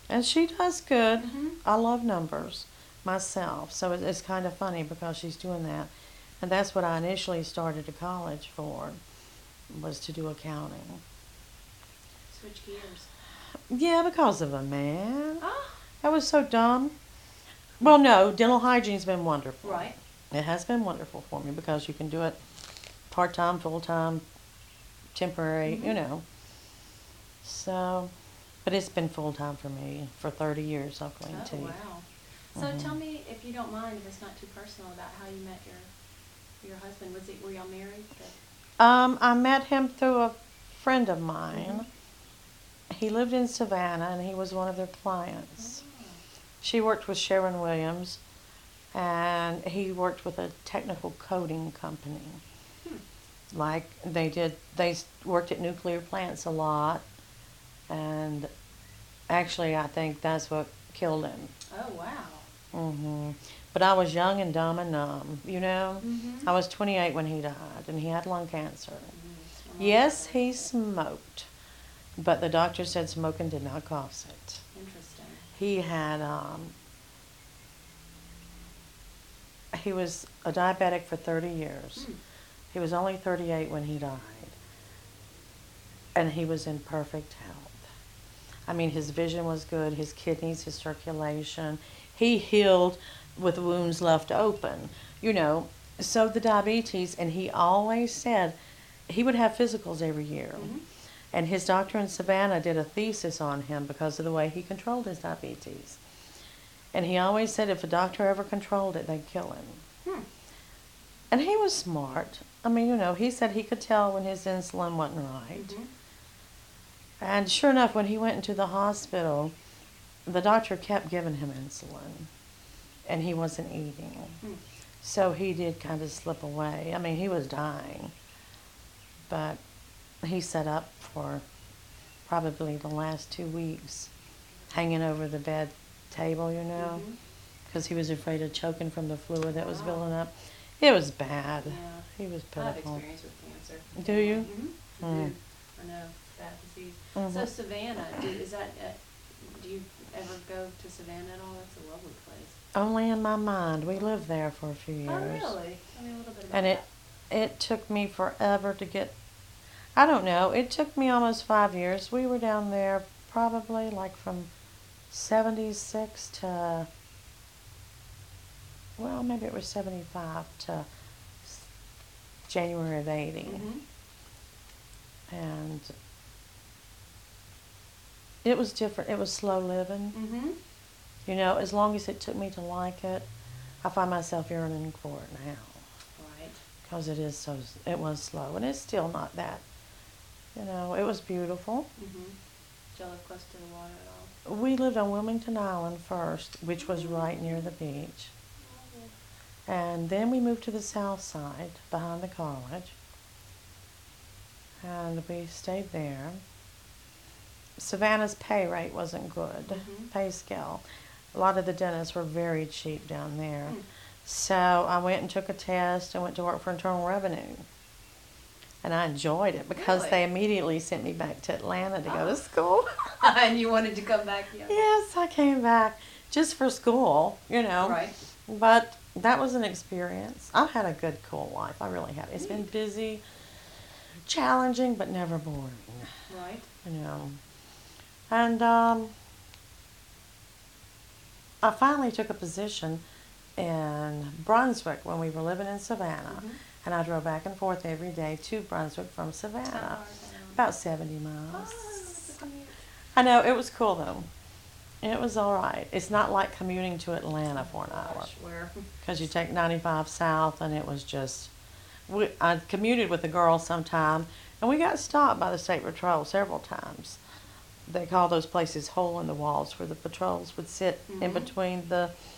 And she does good. Mm-hmm. I love numbers myself, so it's kind of funny because she's doing that. And that's what I initially started to college for, was to do accounting. Switch gears. Yeah, because of a man. Ah, That was so dumb. Well, no, dental hygiene's been wonderful. right. It has been wonderful for me because you can do it part time, full time, temporary, Mm-hmm. So, but it's been full time for me for 30 years. I've cleaned Oh, teeth. wow. So Mhm. tell me, if you don't mind, if it's not too personal, about how you met your husband. Were y'all married? I met him through a friend of Mm-hmm. mine. He lived in Savannah and he was one of their Oh. clients. She worked with Sharon Williams and he worked with a technical coating company. Hmm. Like they worked at nuclear plants a lot, and actually, I think that's what killed him. Oh, wow. But I was young and dumb and numb. Mm-hmm. I was 28 when he died, and he had lung cancer. Mm-hmm. Yes, he smoked, but the doctor said smoking did not cause it. Interesting. He had, he was a diabetic for 30 years. Hmm. He was only 38 when he died, and he was in perfect health. I mean, his vision was good, his kidneys, his circulation. He healed with wounds left open, you know. So the diabetes, and he always said he would have physicals every year. Mm-hmm. And his doctor in Savannah did a thesis on him because of the way he controlled his diabetes. And he always said if a doctor ever controlled it, they'd kill him. Hmm. And he was smart. I mean, he said he could tell when his insulin wasn't right. Mm-hmm. And sure enough, when he went into the hospital, the doctor kept giving him insulin, and he wasn't eating. Hmm. So he did kind of slip away. I mean, he was dying, but he set up for probably the last 2 weeks, hanging over the bed table, Mm-hmm. because he was afraid of choking from the fluid that was Wow. building up. It was bad. Yeah. He was I have pitiful. experience with cancer. Do you? Mm-hmm. I Mm. do. I know that disease. Mhm. So Savannah, is that? Do you ever go to Savannah at all? That's a lovely place. Only in my mind. We lived there for a few years. Oh, really? Tell me a little bit about And it took me forever to get. I don't know. It took me almost 5 years. We were down there probably like from 76 to, well, maybe it was 75 to January of 80. Mm-hmm. And it was different. It was slow living. Mm-hmm. As long as it took me to like it, I find myself yearning for it now. Right. Because it was slow. And it's still not that. It was beautiful. Mm-hmm. Did y'all live close to the water at all? We lived on Wilmington Island first, which was right near the beach. And then we moved to the south side, behind the college. And we stayed there. Savannah's pay rate wasn't good, Mhm. pay scale. A lot of the dentists were very cheap down there. Hmm. So I went and took a test and went to work for Internal Revenue. And I enjoyed it because Really? they immediately sent me back to Atlanta to go Oh. to school. And you wanted to come back, yeah? Yes, I came back just for school. Right. But that was an experience. I've had a good, cool life. I really have. It's been Neat. busy, challenging, but never boring. Right. And I finally took a position in Brunswick when we were living in Savannah. Mhm. And I drove back and forth every day to Brunswick from How Savannah. far is that? About 70 Oh, miles. that's a commute. I know, it was cool though. It was all right. It's not like commuting to Atlanta for an hour. Gosh, where? Because you take 95 south and it was just, I commuted with a girl sometime and we got stopped by the state patrol several times. They call those places hole in the walls where the patrols would sit in Mhm. between the